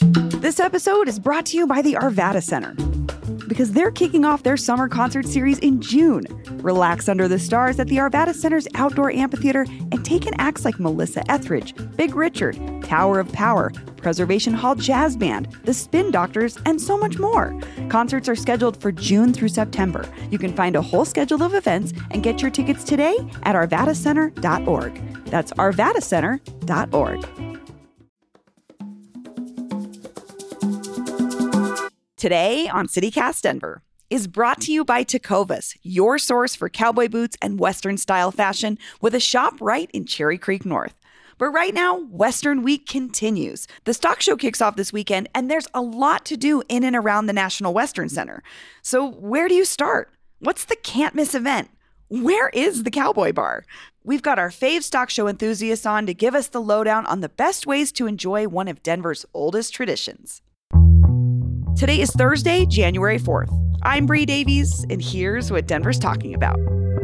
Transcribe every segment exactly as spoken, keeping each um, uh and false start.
This episode is brought to you by the Arvada Center, because they're kicking off their summer concert series in June. Relax under the stars at the Arvada Center's outdoor amphitheater and take in acts like Melissa Etheridge, Big Richard, Tower of Power, Preservation Hall Jazz Band, The Spin Doctors, and so much more. Concerts are scheduled for June through September. You can find a whole schedule of events and get your tickets today at arvada center dot org. That's arvada center dot org. Today on CityCast Denver is brought to you by Tecovas, your source for cowboy boots and Western-style fashion with a shop right in Cherry Creek North. But right now, Western Week continues. The stock show kicks off this weekend, and there's a lot to do in and around the National Western Center. So where do you start? What's the can't-miss event? Where is the Cowboy Bar? We've got our fave stock show enthusiasts on to give us the lowdown on the best ways to enjoy one of Denver's oldest traditions. Today is Thursday, January fourth. I'm Bree Davies, and here's what Denver's talking about.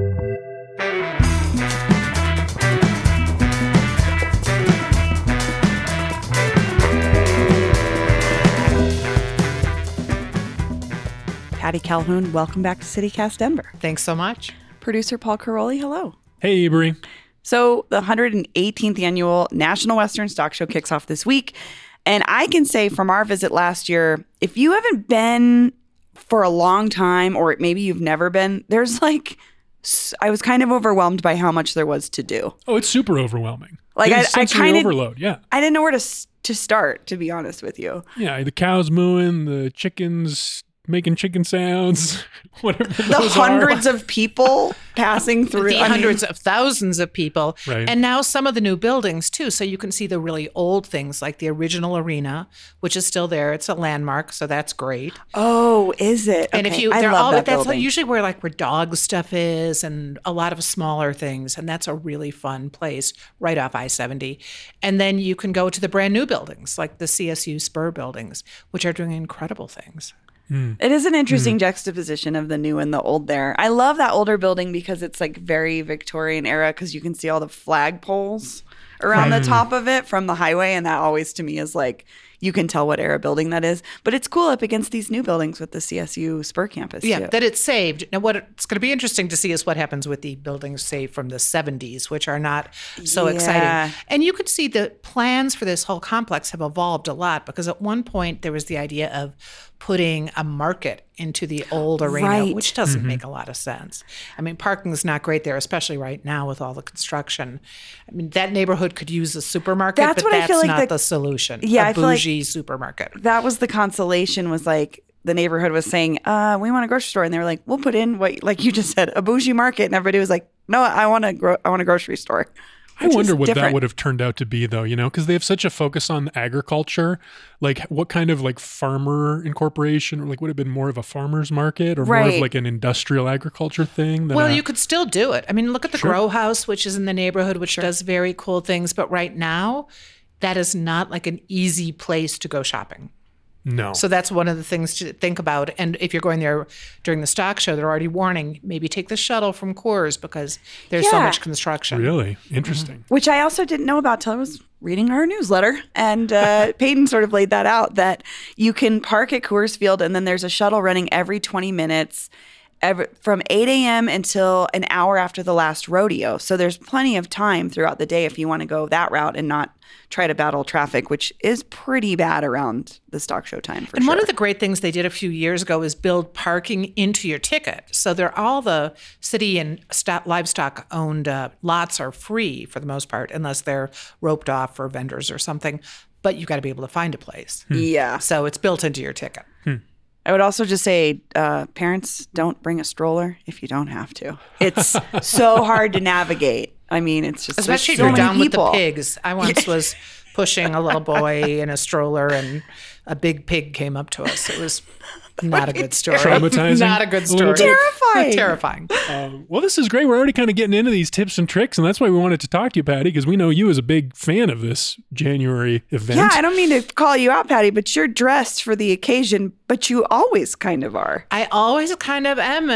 Patty Calhoun, welcome back to CityCast Denver. Thanks so much. Producer Paul Caroli, hello. Hey, Bree. So the one hundred eighteenth annual National Western Stock Show kicks off this week. And I can say from our visit last year, if you haven't been for a long time, or maybe you've never been, there's like, I was kind of overwhelmed by how much there was to do. Oh, it's super overwhelming. Like I, I kind of overload. Yeah, I didn't know where to to start, to be honest with you. Yeah, the cows mooing, the chickens making chicken sounds, whatever the those hundreds are. of people passing through. The I hundreds mean, of thousands of people. Right. And now some of the new buildings too. So you can see the really old things like the original arena, which is still there. It's a landmark, so that's great. Oh, is it? And okay. if you, I they're love all, that that's building. usually where like where dog stuff is and a lot of smaller things. And that's a really fun place right off I seventy. And then you can go to the brand new buildings like the C S U Spur buildings, which are doing incredible things. Mm. It is an interesting mm. juxtaposition of the new and the old there. I love that older building because it's like very Victorian era because you can see all the flag poles around right. the top of it from the highway. And that always to me is like, you can tell what era building that is. But it's cool up against these new buildings with the C S U Spur campus. Yeah, too. that it's saved. Now, what it's going to be interesting to see is what happens with the buildings saved from the seventies, which are not so yeah. exciting. And you could see the plans for this whole complex have evolved a lot because at one point there was the idea of putting a market into the old arena, right. which doesn't mm-hmm. make a lot of sense. I mean, parking is not great there, especially right now with all the construction. I mean, that neighborhood could use a supermarket, that's but what that's I feel like not the, the solution. Yeah, a I feel like bougie supermarket. That was the consolation was like, the neighborhood was saying, uh, we want a grocery store. And they were like, we'll put in what, like you just said, a bougie market. And everybody was like, no, I want a, gro- I want a grocery store. I wonder what different. that would have turned out to be, though, you know, because they have such a focus on agriculture. Like, what kind of like farmer incorporation, or like would have been more of a farmer's market, or right. more of like an industrial agriculture thing? Than Well, a, you could still do it. I mean, look at the Sure. Grow House, which is in the neighborhood, which Sure. does very cool things. But right now, that is not like an easy place to go shopping. No. So that's one of the things to think about. And if you're going there during the stock show, they're already warning, maybe take the shuttle from Coors because there's so Yeah. much construction. Really? Interesting. Which I also didn't know about till I was reading our newsletter. And uh, Peyton sort of laid that out, that you can park at Coors Field and then there's a shuttle running every twenty minutes every, from eight a.m. until an hour after the last rodeo. So there's plenty of time throughout the day if you want to go that route and not try to battle traffic, which is pretty bad around the stock show time for and sure. one of the great things they did a few years ago is build parking into your ticket. So they're all the city and st- livestock owned uh, lots are free for the most part, unless they're roped off for vendors or something. But you got to be able to find a place. Yeah. So it's built into your ticket. Hmm. I would also just say, uh, parents, don't bring a stroller if you don't have to. It's so hard to navigate. I mean, it's just Especially if so you're many down people. with the pigs. I once was pushing a little boy in a stroller and a big pig came up to us. It was not a good story. Traumatizing. Not a good A little story. bit. Terrifying. Terrifying. Uh, well, this is great. We're already kind of getting into these tips and tricks, and that's why we wanted to talk to you, Patty, because we know you as a big fan of this January event. Yeah, I don't mean to call you out, Patty, but you're dressed for the occasion, but you always kind of are. I always kind of am, and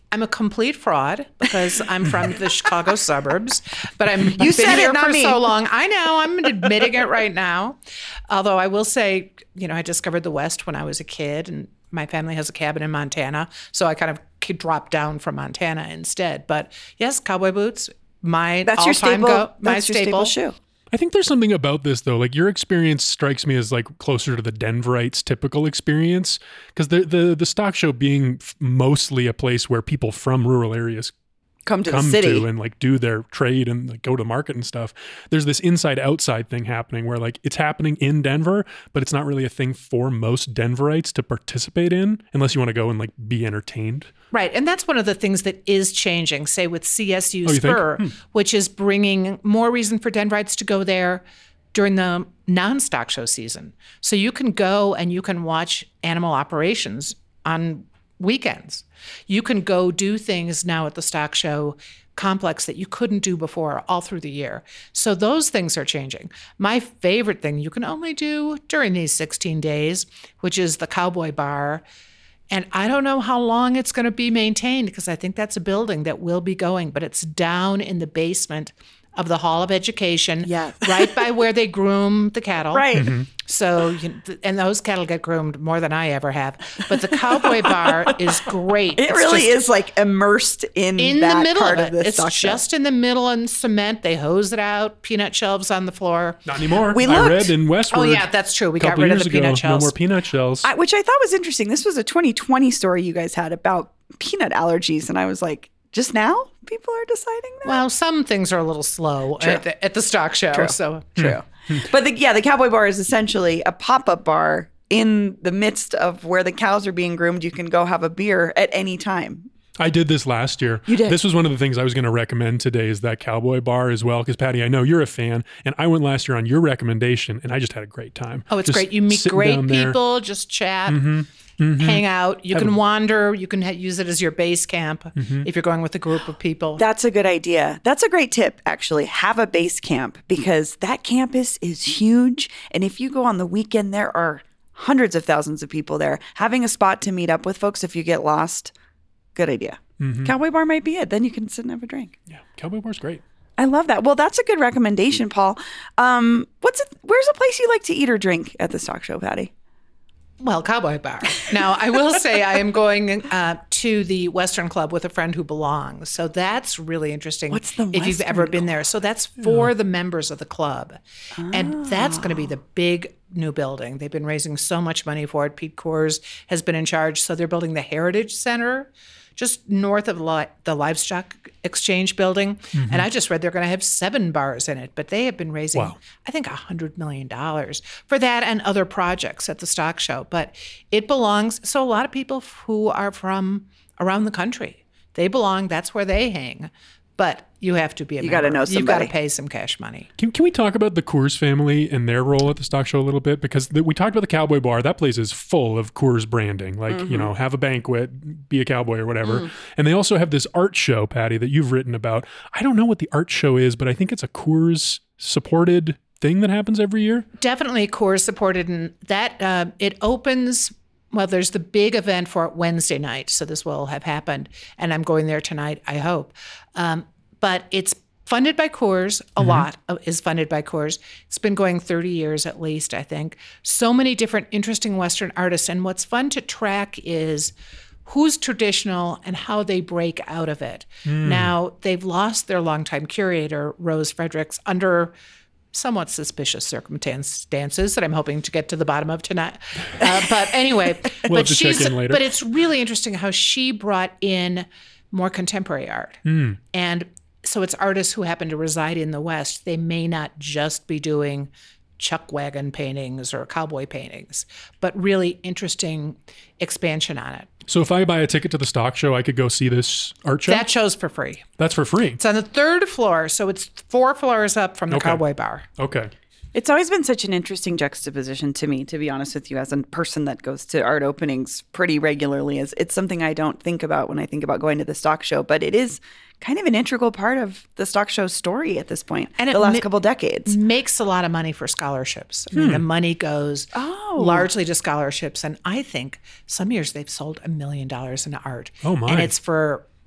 I'm a complete fraud because I'm from the Chicago suburbs, but I'm You been said it, here not for me. so long. I know, I'm admitting it right now. Although I will say, you know, I discovered the West when I was a kid, and my family has a cabin in Montana, so I kind of dropped down from Montana instead. But yes, cowboy boots, my That's your all-time staple. go, my That's your staple shoe. I think there's something about this though. Like your experience strikes me as like closer to the Denverites' typical experience, because the the the stock show being f- mostly a place where people from rural areas Come to come the city. to and like do their trade and like go to market and stuff. There's this inside outside thing happening where like it's happening in Denver, but it's not really a thing for most Denverites to participate in unless you want to go and like be entertained. Right. And that's one of the things that is changing, say with C S U Oh, you think? Spur, Hmm. which is bringing more reason for Denverites to go there during the non-stock show season. So you can go and you can watch animal operations on weekends. You can go do things now at the stock show complex that you couldn't do before all through the year. So those things are changing. My favorite thing you can only do during these sixteen days, which is the Cowboy Bar. And I don't know how long it's going to be maintained because I think that's a building that will be going, but it's down in the basement of the Hall of Education, Yeah. right by where they groom the cattle. Right. So, you, and those cattle get groomed more than I ever have. But the Cowboy Bar is great. It It's really just is like immersed in, in that the middle part of of, it. the It's stock show. just in the middle in cement. They hose it out, peanut shelves on the floor. Not anymore. We I looked. read in Westward. Oh, yeah, that's true. We a got couple rid of years the ago, peanut shells. No more peanut shells. I, which I thought was interesting. This was a twenty twenty story you guys had about peanut allergies, and I was like, just now people are deciding that. Well, some things are a little slow at the, at the stock show. True. So True. But the, yeah, the Cowboy Bar is essentially a pop-up bar in the midst of where the cows are being groomed. You can go have a beer at any time. I did this last year. You did? This was one of the things I was going to recommend today is that Cowboy Bar as well. Because Patty, I know you're a fan, and I went last year on your recommendation, and I just had a great time. Oh, it's Just great. You meet sitting great down there. people, just chat, Mm-hmm. hang out. You Have can a- wander. You can ha- use it as your base camp Mm-hmm. if you're going with a group of people. That's a good idea. That's a great tip, actually. Have a base camp because that campus is huge. And if you go on the weekend, there are hundreds of thousands of people there. Having a spot to meet up with folks if you get lost, good idea. Cowboy Bar might be it. Then you can sit and have a drink. Yeah, Cowboy Bar's great. I love that. Well, that's a good recommendation, Paul. Um, what's it? Where's a place you like to eat or drink at the stock show, Patty? Well, Cowboy Bar. Now, I will say I am going uh, to the Western Club with a friend who belongs. So that's really interesting. What's the if you've Western ever been there. So that's for the members of the club. And that's going to be the big new building. They've been raising so much money for it. Pete Coors has been in charge. So they're building the Heritage Center just north of li- the Livestock Exchange building. And I just read they're going to have seven bars in it, but they have been raising, Wow. I think, one hundred million dollars for that and other projects at the stock show. But it belongs, so a lot of people who are from around the country, they belong, that's where they hang. But you have to be a You member. gotta know You've got to somebody. pay some cash money. Can, can we talk about the Coors family and their role at the stock show a little bit? Because the, we talked about the Cowboy Bar. That place is full of Coors branding. Like, you know, have a banquet, be a cowboy or whatever. And they also have this art show, Patty, that you've written about. I don't know what the art show is, but I think it's a Coors supported thing that happens every year. Definitely Coors supported, and that uh, it opens. Well, there's the big event for it Wednesday night, so this will have happened, and I'm going there tonight, I hope. Um, but it's funded by Coors. A lot of, is funded by Coors. It's been going thirty years at least, I think. So many different interesting Western artists, and what's fun to track is who's traditional and how they break out of it. Now, they've lost their longtime curator, Rose Fredericks, under somewhat suspicious circumstances that I'm hoping to get to the bottom of tonight. Uh, but anyway, We'll but have to check she's in later. but it's really interesting how she brought in more contemporary art. And so it's artists who happen to reside in the West. They may not just be doing chuck wagon paintings or cowboy paintings, but really interesting expansion on it. So if I buy a ticket to the stock show, I could go see this art show? That show's for free. That's for free. It's on the third floor, so it's four floors up from the Okay. Cowboy Bar. Okay. It's always been such an interesting juxtaposition to me, to be honest with you, as a person that goes to art openings pretty regularly. Is it's something I don't think about when I think about going to the stock show, but it is kind of an integral part of the stock show's story at this point, And it the last mi- couple decades. Makes a lot of money for scholarships. I mean, the money goes Oh. largely to scholarships. And I think some years they've sold a million dollars in art. Oh, my. And it's for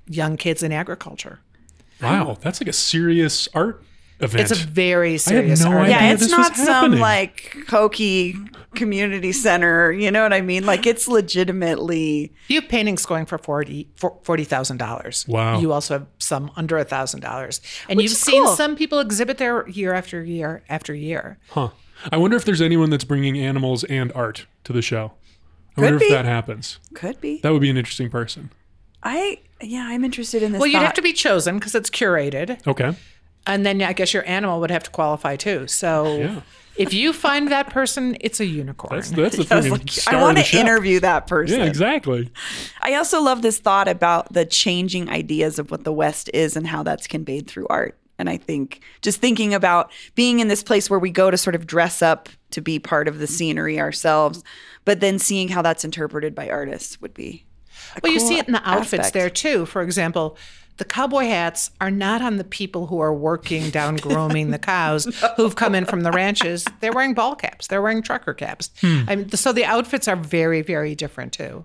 young kids in agriculture. Wow, that's like a serious art event. It's a very serious no art idea event. Yeah, it's this not was some happening. like hokey community center. You know what I mean? Like it's legitimately. You have paintings going for forty forty thousand dollars. Wow. You also have some under a thousand dollars, and Which you've is seen cool. some people exhibit there year after year after year. Huh. I wonder if there's anyone that's bringing animals and art to the show. I Could wonder be. if that happens. Could be. That would be an interesting person. I yeah, I'm interested in this. Well, you'd thought. have to be chosen because it's curated, Okay. and then I guess your animal would have to qualify too. So Yeah. if you find that person, it's a unicorn. That's that's the I was freaking like, star I of want the to show. interview that person. Yeah, exactly. I also love this thought about the changing ideas of what the West is and how that's conveyed through art. And I think just thinking about being in this place where we go to sort of dress up to be part of the scenery ourselves, but then seeing how that's interpreted by artists would be. a Well, you cool see it in the outfits aspect. there too. For example, the cowboy hats are not on the people who are working down grooming the cows who've come in from the ranches. They're wearing ball caps. They're wearing trucker caps. I mean, so the outfits are very, very different too.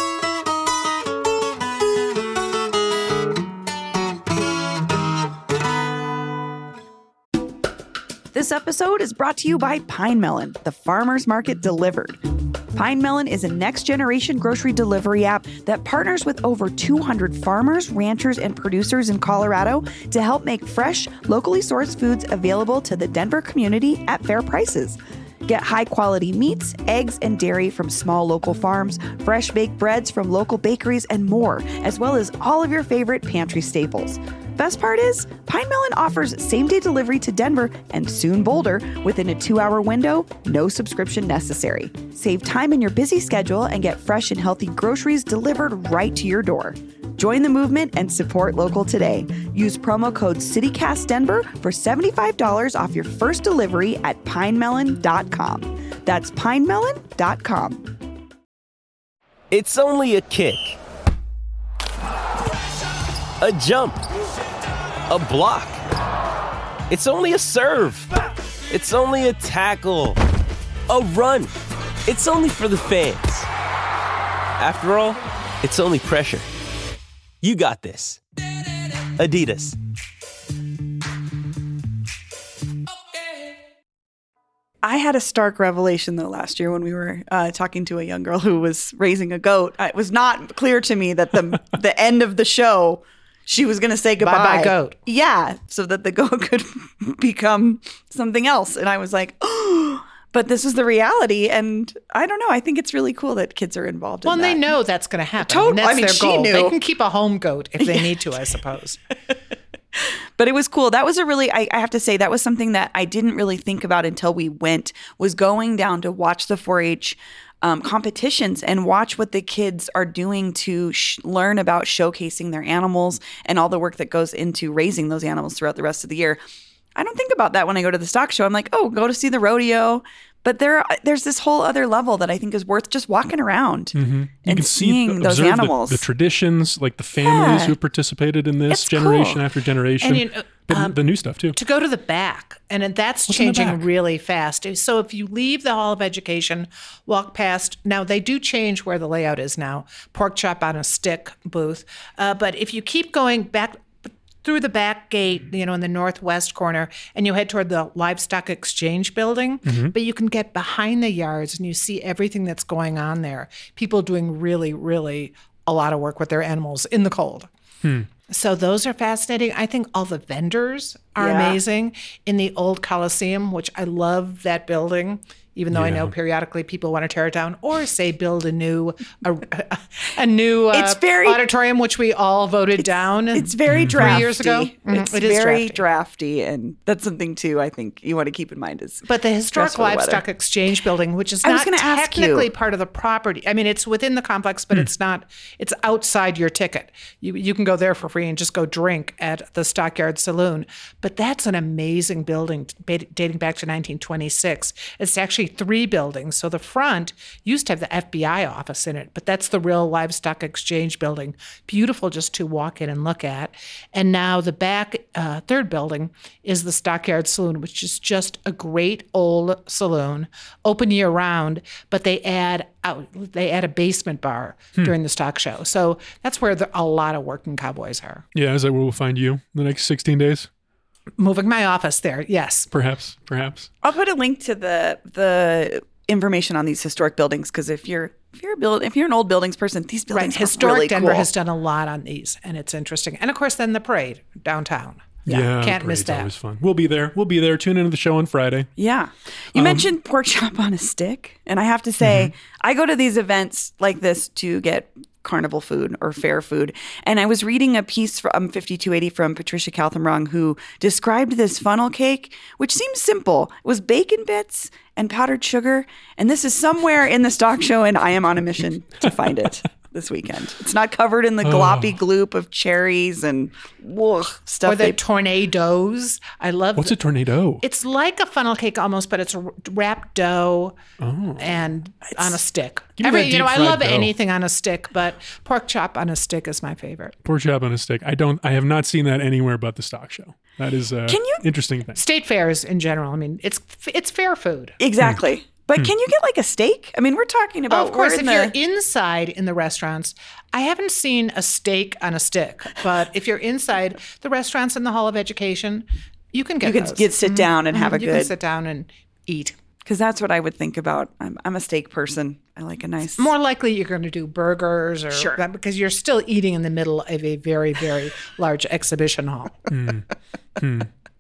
This episode is brought to you by Pine Melon, the farmer's market delivered. Pine Melon is a next-generation grocery delivery app that partners with over two hundred farmers, ranchers, and producers in Colorado to help make fresh, locally sourced foods available to the Denver community at fair prices. Get high-quality meats, eggs, and dairy from small local farms, fresh baked breads from local bakeries, and more, as well as all of your favorite pantry staples. Best part is, Pine Melon offers same-day delivery to Denver and soon Boulder within a two-hour window, no subscription necessary. Save time in your busy schedule and get fresh and healthy groceries delivered right to your door. Join the movement and support local today. Use promo code CityCastDenver for seventy-five dollars off your first delivery at pine melon dot com. That's pine melon dot com. It's only a kick, a jump, a block. It's only a serve. It's only a tackle, a run. It's only for the fans. After all, it's only pressure. You got this. Adidas. I had a stark revelation though last year when we were uh, talking to a young girl who was raising a goat. It was not clear to me that the the end of the show she was going to say goodbye. Bye-bye goat. Yeah, so that the goat could become something else. And I was like, oh, but this is the reality. And I don't know. I think it's really cool that kids are involved Well, in and that. they know that's going to happen. Tot- and that's I mean, their she goal. knew. They can keep a home goat if they need to, I suppose. But it was cool. That was a really, I, I have to say, that was something that I didn't really think about until we went, was going down to watch the four H um, competitions and watch what the kids are doing to sh- learn about showcasing their animals and all the work that goes into raising those animals throughout the rest of the year. I don't think about that when I go to the stock show. I'm like, oh, go to see the rodeo. But there, there's this whole other level that I think is worth just walking around Mm-hmm. You and can see, seeing those observe the- animals. The, traditions, like the families Yeah. who have participated in this It's generation cool. after generation. And, you know, But um, the new stuff too. to go to the back, and that's What's in the changing back? really fast. So if you leave the Hall of Education, walk past, now they do change where the layout is now, pork chop on a stick booth. Uh, but if you keep going back through the back gate, you know, in the northwest corner, and you head toward the Livestock Exchange building, Mm-hmm. but you can get behind the yards and you see everything that's going on there. People doing really, really a lot of work with their animals in the cold. Hmm. So those are fascinating. I think all the vendors are Yeah. amazing in the old Coliseum, which I love that building, even though I know Yeah. periodically people want to tear it down or say build a new a, a new uh, It's very- auditorium, which we all voted down. It's very Three drafty. years ago? Mhm. It's It is very drafty. drafty. And that's something, too, I think you want to keep in mind is But the historic stressful weather. livestock exchange building, which is I was not gonna ask technically you. part of the property. I mean, it's within the complex, but it's not. It's outside your ticket. You you can go there for free and just go drink at the Stockyard Saloon. But that's an amazing building ba- dating back to nineteen twenty-six. It's actually actually three buildings. So the front used to have the F B I office in it, but that's the real livestock exchange building. Beautiful just to walk in and look at. And now the back uh, third building is the Stockyard Saloon, which is just a great old saloon, open year round, but they add out, they add a basement bar hmm. during the stock show. So that's where the, a lot of working cowboys are. Yeah, is that where we'll find you the next sixteen days? Moving my office there, yes. Perhaps, perhaps. I'll put a link to the the information on these historic buildings because if you're if you're a build if you're an old buildings person, these buildings right. are Historic really Denver cool. has done a lot on these, and it's interesting. And of course, then the parade downtown. Yeah, yeah can't miss parade's that. Always fun. We'll be there. We'll be there. Tune into the show on Friday. Yeah, you Um, mentioned pork chop on a stick, and I have to say, mm-hmm. I go to these events like this to get carnival food or fair food. And I was reading a piece from fifty-two eighty from Patricia Kaltenbrong who described this funnel cake, which seems simple. It was bacon bits and powdered sugar. And this is somewhere in the stock show, and I am on a mission to find it this weekend. It's not covered in the gloppy oh. gloop of cherries and ugh, stuff. Or the they- tornadoes. I love What's the, a tornado? It's like a funnel cake almost, but it's a wrapped dough Oh. and on a stick. Give me Every, that you know, I deep-fried love dough. anything on a stick, but pork chop on a stick is my favorite. Pork chop on a stick. I don't. I have not seen that anywhere but the stock show. That is a Can you- interesting thing. State fairs in general. I mean, it's it's fair food. Exactly. But can you get like a steak? I mean, we're talking about. Oh, of course, we're if in you're the- inside in the restaurants, I haven't seen a steak on a stick. But if you're inside the restaurants in the Hall of Education, you can get you could those. get sit down and have a you good. can sit down and eat. Because that's what I would think about. I'm, I'm a steak person. I like a nice. More likely you're going to do burgers or Sure. that because you're still eating in the middle of a very, very large exhibition hall. Mm. Hmm.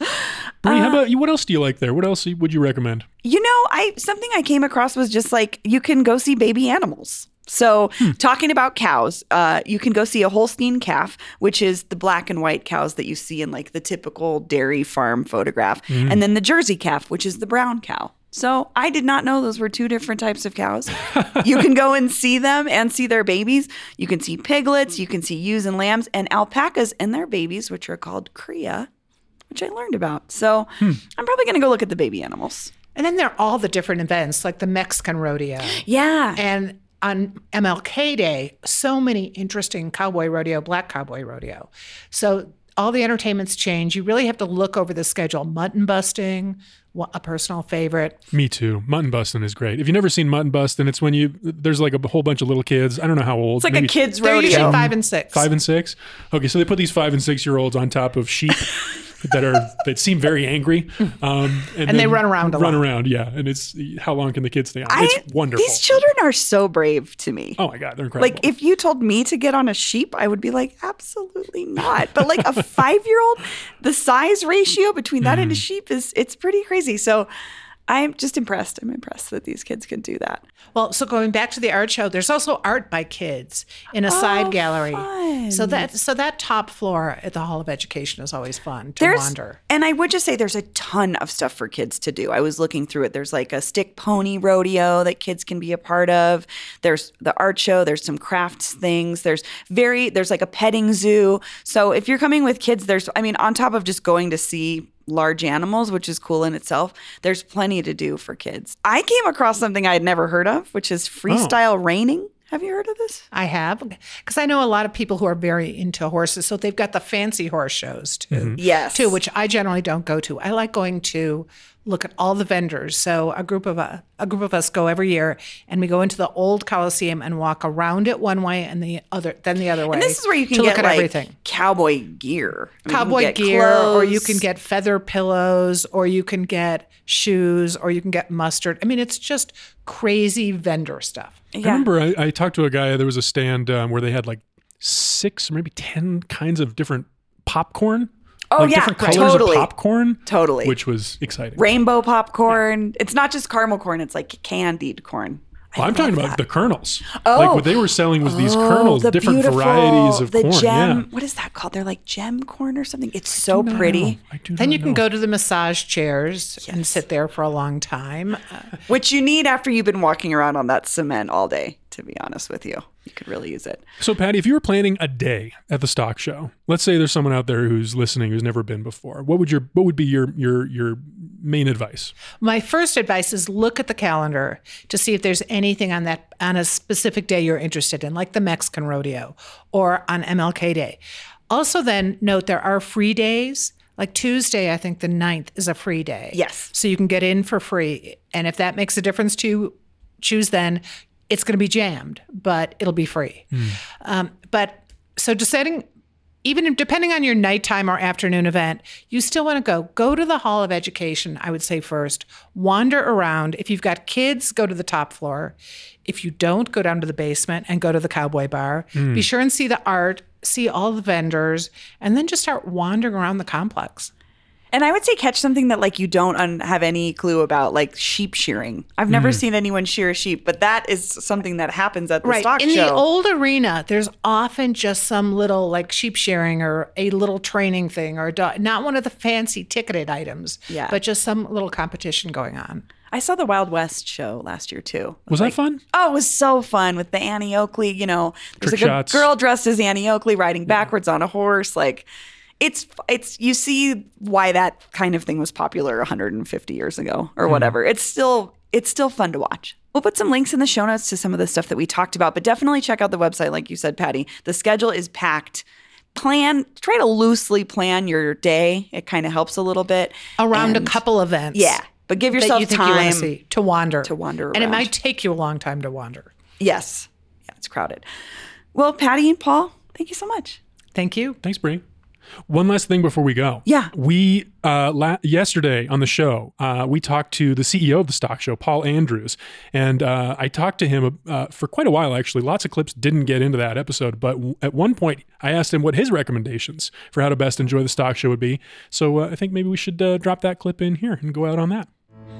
Bree, how about you? What else do you like there? What else would you recommend? You know, I something I came across was just like you can go see baby animals. So talking about cows, uh, you can go see a Holstein calf, which is the black and white cows that you see in like the typical dairy farm photograph, and then the Jersey calf, which is the brown cow. So I did not know those were two different types of cows. You can go and see them and see their babies. You can see piglets, you can see ewes and lambs, and alpacas and their babies, which are called cria, which I learned about. So I'm probably going to go look at the baby animals. And then there are all the different events, like the Mexican rodeo. Yeah. And on M L K Day, so many interesting cowboy rodeo, black cowboy rodeo. So all the entertainments change. You really have to look over the schedule. Mutton busting, a personal favorite. Me too. Mutton busting is great. If you've never seen mutton busting, it's when you there's like a whole bunch of little kids. I don't know how old. It's like maybe a kid's They're rodeo. usually five and six. Five and six. Okay, so they put these five and six year olds on top of sheep that are that seem very angry, um, and, And they then run around a Run lot. around, yeah. And it's how long can the kids stay on? I- it's wonderful. These children are so brave to me. Oh my god, they're incredible. Like if you told me to get on a sheep, I would be like, absolutely not. But like a five-year-old, the size ratio between that and a sheep is it's pretty crazy. So I'm just impressed. I'm impressed that these kids can do that. Well, so going back to the art show, there's also art by kids in a side gallery. fun. So that so that top floor at the Hall of Education is always fun to There's, wander. and I would just say there's a ton of stuff for kids to do. I was looking through it. There's like a stick pony rodeo that kids can be a part of. There's the art show. There's some crafts things. There's very, there's like a petting zoo. So if you're coming with kids, there's, I mean, on top of just going to see large animals, which is cool in itself, there's plenty to do for kids. I came across something I had never heard of, which is freestyle reining. Have you heard of this? I have, because I know a lot of people who are very into horses. So they've got the fancy horse shows too, Yes. too, which I generally don't go to. I like going to look at all the vendors. So a group of a, a group of us go every year, and we go into the old Coliseum and walk around it one way and the other, then the other way. And this is where you can to get look at like everything. cowboy gear. I mean, you can Cowboy get gear, or you clothes. can get feather pillows, or you can get shoes, or you can get mustard. I mean, it's just crazy vendor stuff. I remember I, I talked to a guy. There was a stand um, where they had like six or maybe ten kinds of different popcorn. Oh, like yeah, different colors totally. of popcorn. Totally. Which was exciting. Rainbow popcorn. It's not just caramel corn. It's like candied corn. I Well, I'm talking love about that. the kernels. Oh. Like what they were selling was these Oh, kernels, the different beautiful- varieties of the corn. Gem, yeah. what is that called? They're like gem corn or something. It's so I do not pretty. know. I do Then not you can know. go to the massage chairs and sit there for a long time. Uh, Which you need after you've been walking around on that cement all day, to be honest with you. You could really use it. So, Patty, if you were planning a day at the stock show, let's say there's someone out there who's listening who's never been before. What would your what would be your your your main advice? My first advice is look at the calendar to see if there's anything on that on a specific day you're interested in, like the Mexican rodeo or on M L K Day. Also then note there are free days. Like Tuesday, I think the ninth is a free day. Yes. So you can get in for free. And if that makes a difference to you, choose then. It's going to be jammed, but it'll be free. Mm. Um, but so deciding, even if, depending on your nighttime or afternoon event, you still want to go. Go to the Hall of Education, I would say first. Wander around. If you've got kids, go to the top floor. If you don't, go down to the basement and go to the Cowboy Bar. Mm. Be sure and see the art, see all the vendors, and then just start wandering around the complex. And I would say catch something that like you don't un- have any clue about, like sheep shearing. I've never mm. seen anyone shear a sheep, but that is something that happens at the right. stock In show. In the old arena, there's often just some little like sheep shearing or a little training thing or a dog, not one of the fancy ticketed items, yeah. but just some little competition going on. I saw the Wild West show last year too. Was like, that fun? Oh, it was so fun with the Annie Oakley. You know, there's Trick like shots. a girl dressed as Annie Oakley riding backwards yeah. on a horse. Like, it's it's you see why that kind of thing was popular one hundred fifty years ago or whatever. Mm. It's still it's still fun to watch. We'll put some links in the show notes to some of the stuff that we talked about, but definitely check out the website, like you said, Patty. The schedule is packed. Plan, try to loosely plan your day. It kind of helps a little bit around and, a couple events. Yeah. But give yourself you think time you want to, see, to wander. To wander around. And it might take you a long time to wander. Yes. Yeah, it's crowded. Well, Patty and Paul, thank you so much. Thank you. Thanks, Bree. One last thing before we go. Yeah. We, uh, la- yesterday on the show, uh, we talked to the C E O of the stock show, Paul Andrews. And uh, I talked to him uh, for quite a while, actually. Lots of clips didn't get into that episode. But w- at one point, I asked him what his recommendations for how to best enjoy the stock show would be. So uh, I think maybe we should uh, drop that clip in here and go out on that.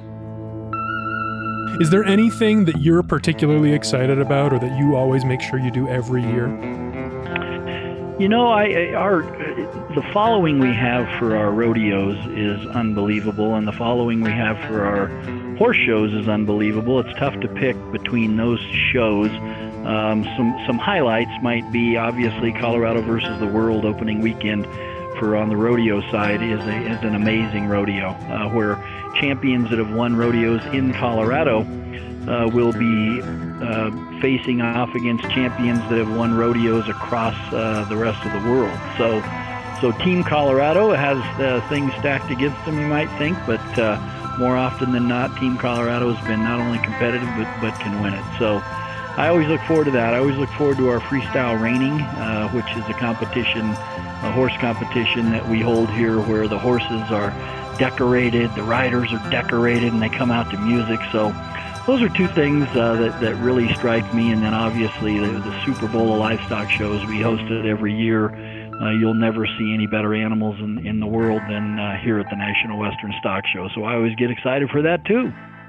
Is there anything that you're particularly excited about or that you always make sure you do every year? You know, I our the following we have for our rodeos is unbelievable, and the following we have for our horse shows is unbelievable. It's tough to pick between those shows. Um, some some highlights might be obviously Colorado versus the World opening weekend for on the rodeo side is a, is an amazing rodeo uh, where champions that have won rodeos in Colorado uh, will be uh, facing off against champions that have won rodeos across uh, the rest of the world. So, so Team Colorado has uh, things stacked against them, you might think, but uh, more often than not, Team Colorado has been not only competitive but but can win it. So, I always look forward to that. I always look forward to our freestyle reining, uh, which is a competition, a horse competition that we hold here, where the horses are decorated, the riders are decorated, and they come out to music. So those are two things uh, that, that really strike me. And then obviously the, the Super Bowl of livestock shows we host it every year. Uh, you'll never see any better animals in, in the world than uh, here at the National Western Stock Show. So I always get excited for that too.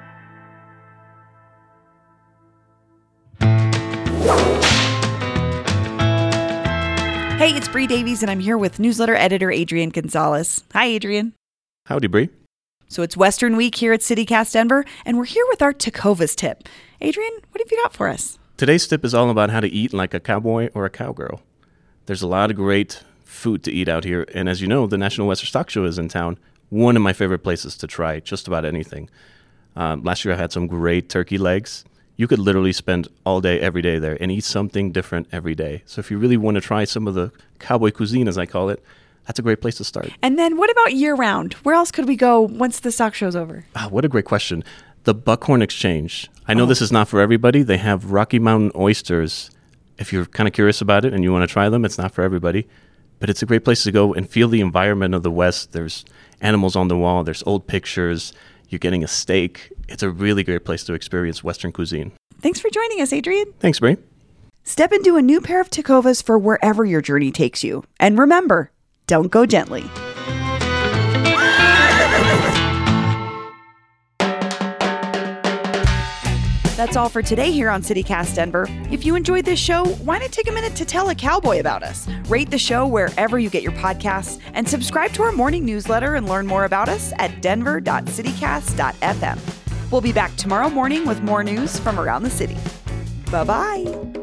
Hey, it's Bree Davies, and I'm here with newsletter editor Adrian Gonzalez. Hi, Adrian. Howdy, Bree. So it's Western Week here at CityCast Denver, and we're here with our Tecovas tip. Adrian, what have you got for us? Today's tip is all about how to eat like a cowboy or a cowgirl. There's a lot of great food to eat out here, and as you know, the National Western Stock Show is in town. One of my favorite places to try just about anything. Um, last year I had some great turkey legs. You could literally spend all day, every day there and eat something different every day. So if you really want to try some of the cowboy cuisine, as I call it, that's a great place to start. And then what about year-round? Where else could we go once the stock show's over? Ah, what a great question. The Buckhorn Exchange. I know oh. this is not for everybody. They have Rocky Mountain oysters. If you're kind of curious about it and you want to try them, it's not for everybody. But it's a great place to go and feel the environment of the West. There's animals on the wall. There's old pictures. You're getting a steak. It's a really great place to experience Western cuisine. Thanks for joining us, Adrian. Thanks, Bree. Step into a new pair of Tecovas for wherever your journey takes you. And remember, don't go gently. That's all for today here on CityCast Denver. If you enjoyed this show, why not take a minute to tell a cowboy about us? Rate the show wherever you get your podcasts and subscribe to our morning newsletter and learn more about us at denver dot citycast dot f m. We'll be back tomorrow morning with more news from around the city. Bye-bye.